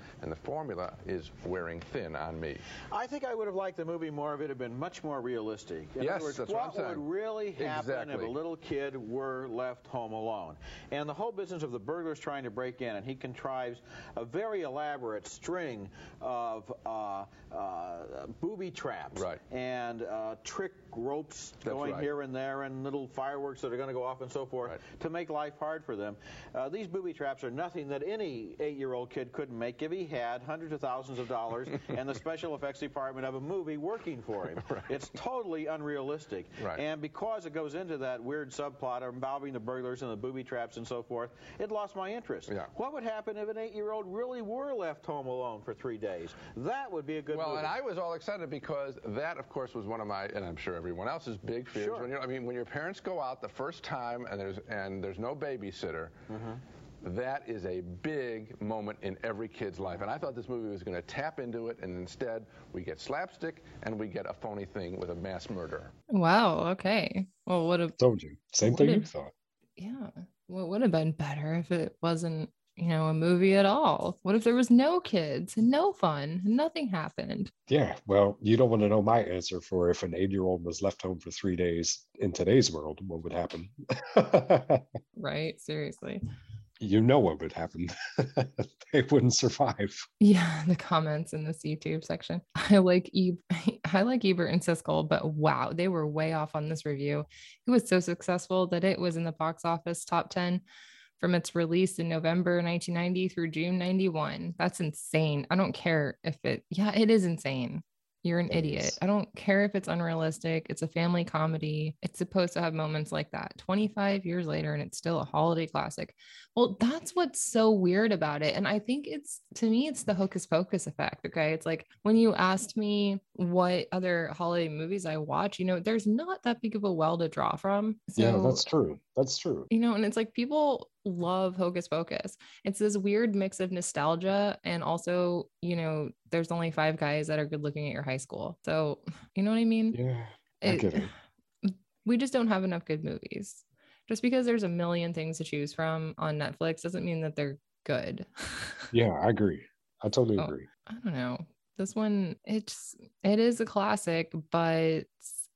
and the formula is wearing thin on me. I think I would have liked the movie more if it had been much more realistic. In Yes, other words, that's what, what I'm saying. would really happen if Exactly. a little kid were left home alone? And the whole business of the burglars trying to break in, and he contrives a very elaborate string of uh, uh, booby traps Right. and uh, trick ropes That's going right. here and there, and little fireworks that are going to go off and so forth Right. to make life hard for them. Uh, these booby traps are nothing that any eight-year-old kid couldn't make if he had hundreds of thousands of dollars and the special effects department of a movie working for him. Right. It's totally unrealistic. Right. And because it goes into that weird subplot involving the burglars and the booby traps and so forth, it lost my interest. Yeah. What would happen if an eight-year-old really were left home alone for three days? That would be a good Well, movie. and I was all excited because that, of course, was one of my, and I'm sure everyone else's big fears. Sure. When you, I mean, when your parents go out the first time and there's and there's no babysitter, Mm-hmm. that is a big moment in every kid's life. And I thought this movie was going to tap into it, and instead we get slapstick and we get a phony thing with a mass murder. Wow. Okay. Well, what a Told you. Same What thing if- you thought. yeah. What would have been better if it wasn't, you know, a movie at all? What if there was no kids and no fun and nothing happened? Yeah, well, you don't want to know my answer for if an eight-year-old was left home for three days in today's world, what would happen? Right? Seriously. You know what would happen. They wouldn't survive. Yeah, the comments in this YouTube section. I like Eb- I like Ebert and Siskel, but wow, they were way off on this review. It was so successful that it was in the box office top ten from its release in November nineteen ninety through June ninety-one. That's insane. I don't care if it, yeah, it is insane. You're an It idiot. is. I don't care if it's unrealistic. It's a family comedy. It's supposed to have moments like that. twenty-five years later, and it's still a holiday classic. Well, that's what's so weird about it. And I think it's, to me, it's the hocus pocus effect. Okay. It's like when you asked me what other holiday movies I watch, you know, there's not that big of a well to draw from. So, Yeah, that's true. That's true. you know, and it's like people love Hocus Pocus. It's this weird mix of nostalgia and also, you know, there's only five guys that are good looking at your high school. So, you know what I mean? Yeah, I It- get it. We just don't have enough good movies. Just because there's a million things to choose from on Netflix doesn't mean that they're good. Yeah, I agree. I totally Oh. agree. I don't know. This one, it's it is a classic, but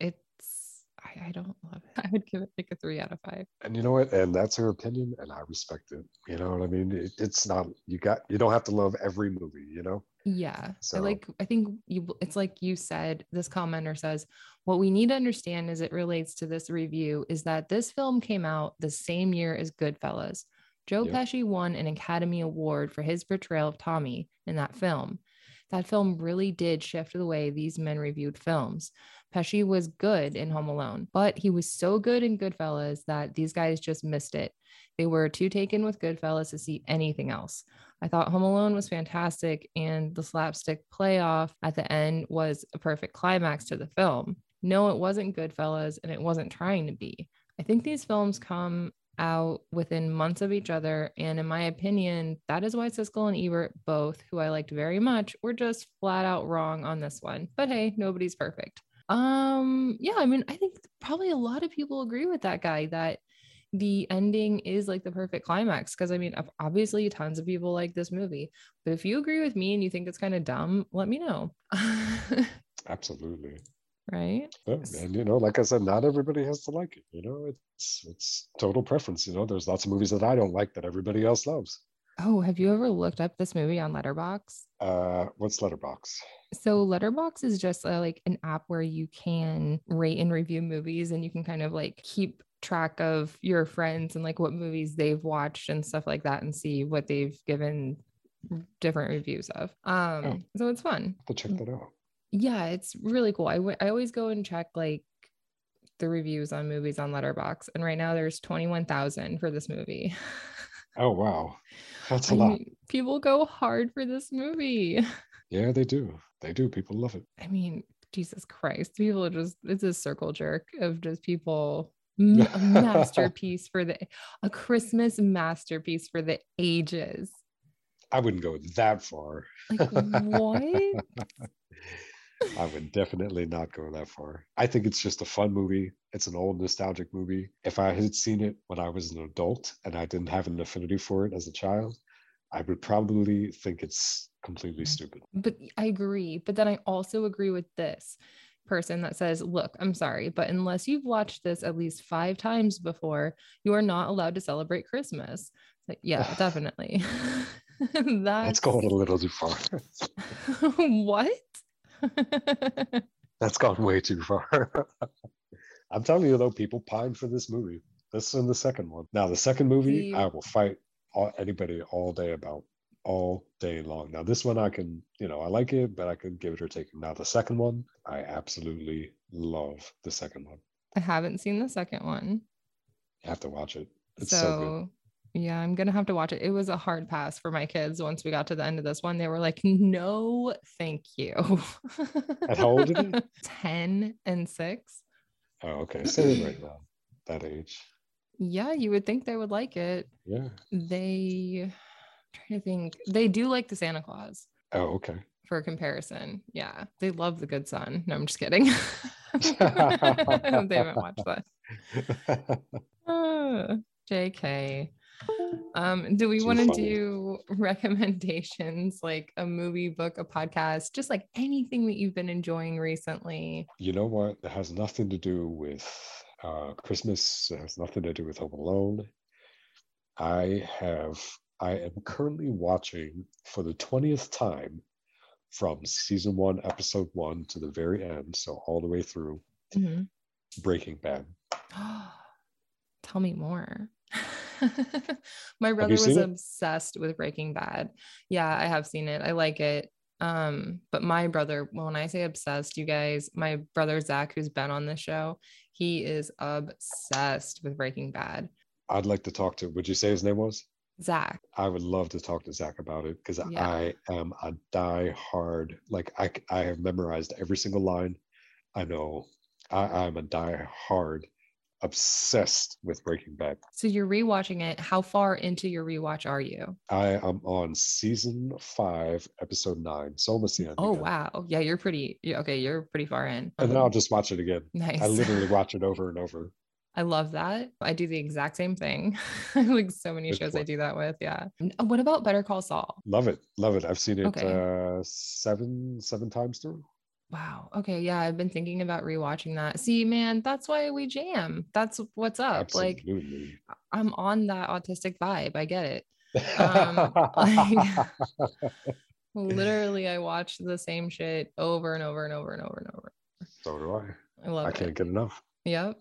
it's I, I don't love it. I would give it like a three out of five. And you know what? And that's her opinion, and I respect it. You know what I mean? It, it's not you got you don't have to love every movie. You know? Yeah. So- I like I think you it's like you said, this commenter says, what we need to understand as it relates to this review is that this film came out the same year as Goodfellas. Joe Yep. Pesci won an Academy Award for his portrayal of Tommy in that film. That film really did shift the way these men reviewed films. Pesci was good in Home Alone, but he was so good in Goodfellas that these guys just missed it. They were too taken with Goodfellas to see anything else. I thought Home Alone was fantastic, and the slapstick playoff at the end was a perfect climax to the film. No, it wasn't Goodfellas, and it wasn't trying to be. I think these films come out within months of each other, and in my opinion, that is why Siskel and Ebert, both who I liked very much, were just flat out wrong on this one. But hey, nobody's perfect. Um, yeah, I mean, I think probably a lot of people agree with that guy that the ending is like the perfect climax. Because I mean, ob- obviously, tons of people like this movie. But if you agree with me and you think it's kind of dumb, let me know. Absolutely. Right? Yeah, and you know, like I said, not everybody has to like it. You know, it's it's total preference. You know, there's lots of movies that I don't like that everybody else loves. Oh, have you ever looked up this movie on Letterboxd? Uh, what's Letterbox? So Letterboxd is just uh, like an app where you can rate and review movies, and you can kind of like keep track of your friends and like what movies they've watched and stuff like that, and see what they've given different reviews of. Um, Oh. so it's fun. I'll check that out. Yeah, it's really cool. I, w- I always go and check like the reviews on movies on Letterboxd, and right now there's twenty-one thousand for this movie. Oh wow, that's a I lot. mean, people go hard for this movie. Yeah, they do. They do. People love it. I mean, Jesus Christ, people are just, it's a circle jerk of just people. M- a masterpiece for the, a Christmas masterpiece for the ages. I wouldn't go that far. Like, what? I would definitely not go that far. I think it's just a fun movie. It's an old nostalgic movie. If I had seen it when I was an adult and I didn't have an affinity for it as a child, I would probably think it's completely stupid. But I agree. But then I also agree with this person that says, look, I'm sorry, but unless you've watched this at least five times before, you are not allowed to celebrate Christmas. Like, yeah, definitely. That's... That's going a little too far. What? That's gone way too far. I'm telling you, though, people pine for this movie. This and the second one. Now, the second movie, The- I will fight all, anybody all day about, all day long. Now, this one, I can, you know, I like it, but I could give it or take it. Now, the second one, I absolutely love the second one. I haven't seen the second one. You have to watch it. It's so, so good. Yeah, I'm gonna have to watch it. It was a hard pass for my kids once we got to the end of this one. They were like, no, thank you. And how old are they? ten and six. Oh, okay. So they're right now, that age. Yeah, you would think they would like it. Yeah. They, I'm trying to think, they do like the Santa Claus. Oh, okay. For comparison. Yeah, they love The Good Son. No, I'm just kidding. They haven't watched that. Uh, J K. Um, do we Too want to funny. do recommendations, like a movie, book, a podcast, just like anything that you've been enjoying recently? You know what? It has nothing to do with uh, Christmas. It has nothing to do with Home Alone. I have, I am currently watching for the twentieth time from season one, episode one to the very end. So all the way through Mhm. Breaking Bad. Tell me more. My brother you was seen it? obsessed with Breaking Bad. Yeah, I have seen it. I like it. Um, but my brother, when I say obsessed, you guys, my brother Zach, who's been on this show, he is obsessed with Breaking Bad. I'd like to talk to, would you say his name was? Zach. I would love to talk to Zach about it because Yeah. I am a die hard, like I, I have memorized every single line. I know I, I'm a die hard obsessed with Breaking Bad. So you're rewatching it. How far into your rewatch are you? I am on season five, episode nine. So almost the end. Oh, again. wow. Yeah, you're pretty, yeah, okay, you're pretty far in. And then I'll just watch it again. Nice. I literally watch it over and over. I love that. I do the exact same thing. Like so many Good shows I one. do that with. Yeah. What about Better Call Saul? Love it. Love it. I've seen it Okay. uh, seven, seven times through. Wow. Okay. Yeah. I've been thinking about rewatching that. See, man, that's why we jam. That's what's up. Like, Absolutely. I'm on that autistic vibe. I get it. Um, like, literally, I watch the same shit over and over and over and over and over. So do I. I love I it. can't get enough. Yep.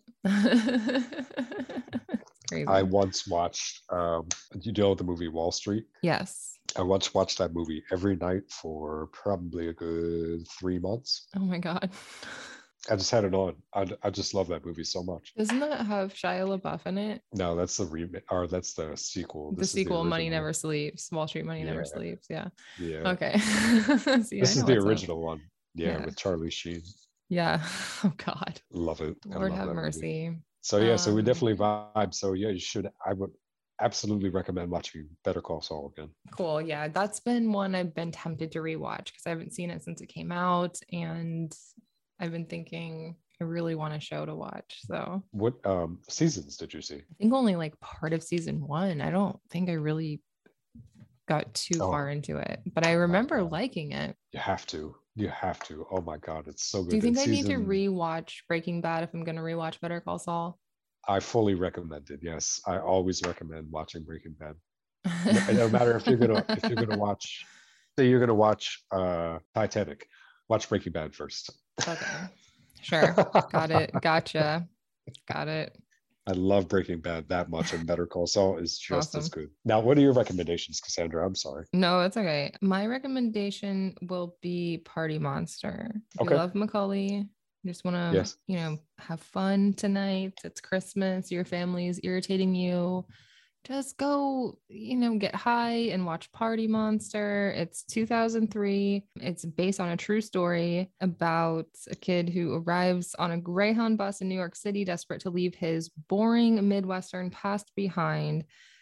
Crazy. I once watched, um, you know, the movie Wall Street. Yes. I once watched that movie every night for probably a good three months. Oh my God. I just had it on. I, I just love that movie so much. Doesn't that have Shia LaBeouf in it? No, that's the remake, or that's the sequel. The This is sequel, Money original. Never Sleeps. Wall Street Money Never Yeah. Sleeps. Yeah. Yeah. Okay. See, This I is know the what's up. original one. Yeah, Yeah. with Charlie Sheen. Yeah. Oh God. Love it. I Lord love have that movie. mercy. So yeah, so we Um, definitely vibe. So yeah, you should. I would absolutely recommend watching Better Call Saul again. Cool. Yeah. That's been one I've been tempted to rewatch because I haven't seen it since it came out. And I've been thinking I really want a show to watch. So What um seasons did you see? I think only like part of season one. I don't think I really got too Oh. far into it, but I remember liking it. You have to. You have to. Oh my God, it's so good. Do you think And I need to season- rewatch Breaking Bad if I'm going to rewatch Better Call Saul? I fully recommend it. Yes, I always recommend watching Breaking Bad. No, no matter if you're gonna if you're gonna watch, say you're gonna watch uh Titanic, watch Breaking Bad first. Okay. Sure. Got it. Gotcha. Got it. I love Breaking Bad that much, and Better Call Saul is just as Awesome. good. Now, what are your recommendations, Cassandra? I'm sorry. No, it's okay. My recommendation will be Party Monster. If Okay. you love Macaulay, you just want to, Yes. you know, have fun tonight. It's Christmas. Your family's irritating you. Just go, you know, get high and watch Party Monster. It's two thousand three. It's based on a true story about a kid who arrives on a Greyhound bus in New York City, desperate to leave his boring Midwestern past behind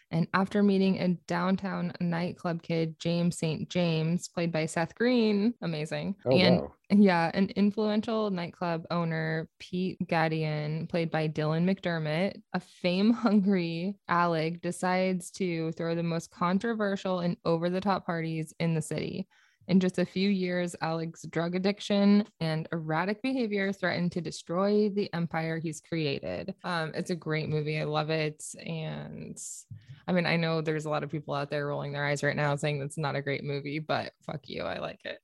And after meeting a downtown nightclub kid, James Saint James, played by Seth Green, amazing. Oh, and wow. yeah, an influential nightclub owner, Pete Gadian, played by Dylan McDermott, a fame-hungry Alec decides to throw the most controversial and over-the-top parties in the city. In just a few years, Alec's drug addiction and erratic behavior threaten to destroy the empire he's created. Um, it's a great movie. I love it. And I mean, I know there's a lot of people out there rolling their eyes right now saying that's not a great movie, but fuck you. I like it.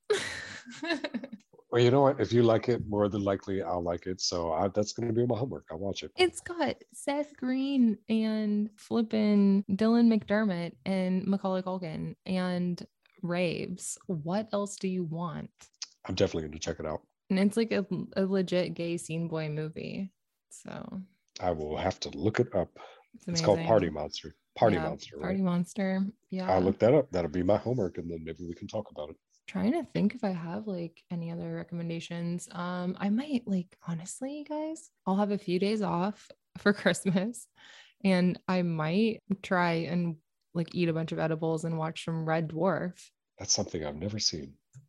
Well, you know what? If you like it, more than likely I'll like it. So I, that's going to be my homework. I'll watch it. It's got Seth Green and flippin' Dylan McDermott and Macaulay Culkin and raves. What else do you want? I'm definitely going to check it out. And it's like a, a legit gay scene boy movie. So I will have to look it up. It's, it's called amazing. Party Monster. Party Yeah, Monster. Party Right? Monster. Yeah. I'll look that up. That'll be my homework, and then maybe we can talk about it. Trying to think if I have like any other recommendations. Um, I might like honestly, guys, I'll have a few days off for Christmas, and I might try and like eat a bunch of edibles and watch some Red Dwarf. That's something I've never seen.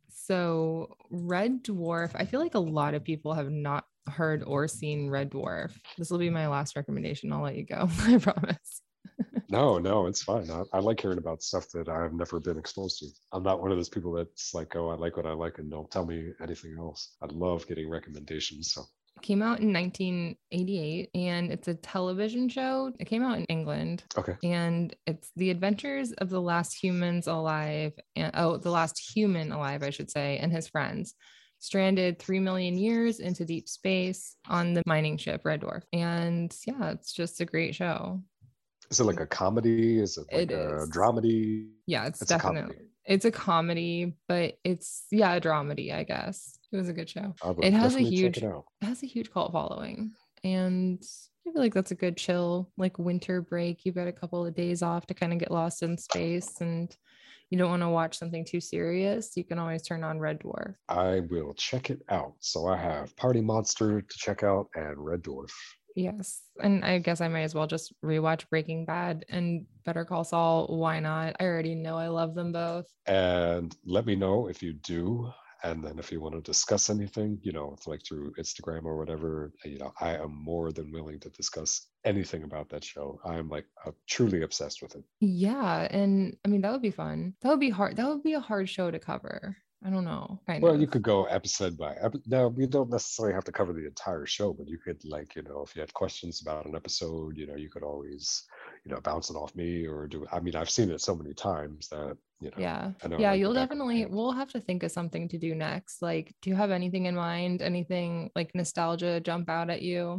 So Red Dwarf, I feel like a lot of people have not heard or seen Red Dwarf. This will be my last recommendation. I'll let you go. I promise. No, no, it's fine. I, I like hearing about stuff that I've never been exposed to. I'm not one of those people that's like, oh, I like what I like and don't tell me anything else. I love getting recommendations. So It came out in nineteen eighty-eight and it's a television show. It came out in England. Okay. And it's the adventures of the last humans alive and oh, the last human alive, I should say, and his friends. Stranded three million years into deep space on the mining ship Red Dwarf. And yeah, it's just a great show. is it like a comedy? Is it like It a is. dramedy? Yeah, it's, It's a definitely comedy. it's a comedy, but it's yeah, a dramedy, I guess. It was a good show. I will It has a definitely check huge it out. it has a huge cult following. And I feel like that's a good chill, like winter break. You've got a couple of days off to kind of get lost in space and you don't want to watch something too serious. You can always turn on Red Dwarf. I will check it out. So I have Party Monster to check out and Red Dwarf. Yes. And I guess I might as well just rewatch Breaking Bad and Better Call Saul. Why not? I already know I love them both. And let me know if you do. And then if you want to discuss anything, you know, it's like through Instagram or whatever, you know, I am more than willing to discuss anything about that show. I'm like uh, truly obsessed with it. Yeah. And I mean, that would be fun. That would be hard. That would be a hard show to cover. I don't know. Kind Well, of. you could go episode by episode. Now, you don't necessarily have to cover the entire show, but you could, like, you know, if you had questions about an episode, you know, you could always, you know, bounce it off me or do. I mean, I've seen it so many times that, you know, Yeah. I know Yeah. like the You'll back of my definitely, hand. we'll have to think of something to do next. Like, do you have anything in mind? Anything like nostalgia jump out at you?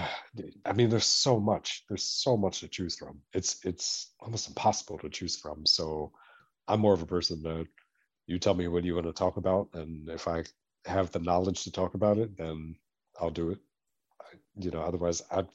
I mean, there's so much. There's so much to choose from. It's it's almost impossible to choose from. So I'm more of a person that you tell me what you want to talk about, and if I have the knowledge to talk about it, then I'll do it. I, you know, otherwise, I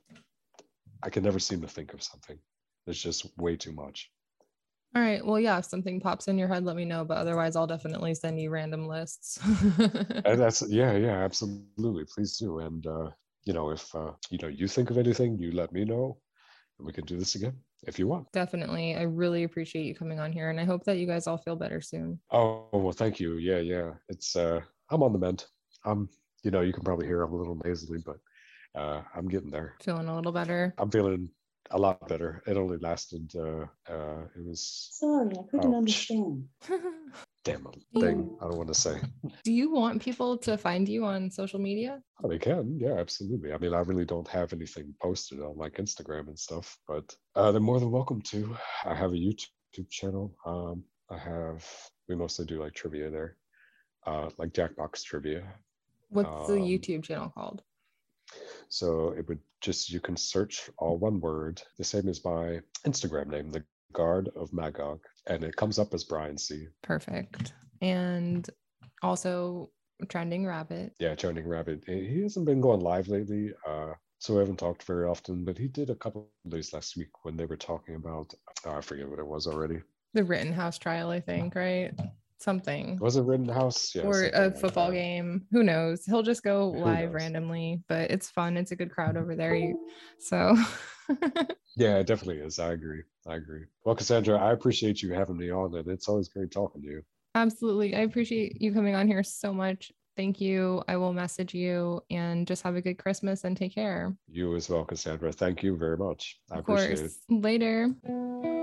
I can never seem to think of something. There's just way too much. All right. Well, yeah, if something pops in your head, let me know. But otherwise, I'll definitely send you random lists. And that's yeah, yeah, absolutely. Please do. And uh, you know, if uh, you know you think of anything, you let me know, and we can do this again if you want. Definitely. I really appreciate you coming on here. And I hope that you guys all feel better soon. Oh, well, thank you. Yeah, yeah. It's uh I'm on the mend. I'm you know, you can probably hear I'm a little nasally, but uh I'm getting there. Feeling a little better. I'm feeling a lot better. It only lasted uh uh it was Sorry, I couldn't oh, understand. damn thing. I don't want to say. Do you want people to find you on social media? Oh, they can, yeah, absolutely. I mean, I really don't have anything posted on like Instagram and stuff, but uh they're more than welcome to. I have a YouTube channel. Um I have we mostly do like trivia there. Uh like Jackbox trivia. What's the Um, YouTube channel called? So it would just, you can search all one word, the same as my Instagram name, The Guard of Magog, and it comes up as Brian C. Perfect. And also Trending Rabbit. Yeah, Trending Rabbit. He hasn't been going live lately, uh, so we haven't talked very often, but he did a couple of days last week when they were talking about, oh, I forget what it was already. The Rittenhouse trial, I think, right? Something. Was it Rittenhouse? Yeah, or something a like football that. game. Who knows? He'll just go Who live knows? randomly, but it's fun. It's a good crowd over there. You, so Yeah, it definitely is. I agree. I agree. Well, Cassandra, I appreciate you having me on, and it's always great talking to you. Absolutely. I appreciate you coming on here so much. Thank you. I will message you, and just have a good Christmas and take care. You as well, Cassandra. Thank you very much. I Of appreciate course. it. Later.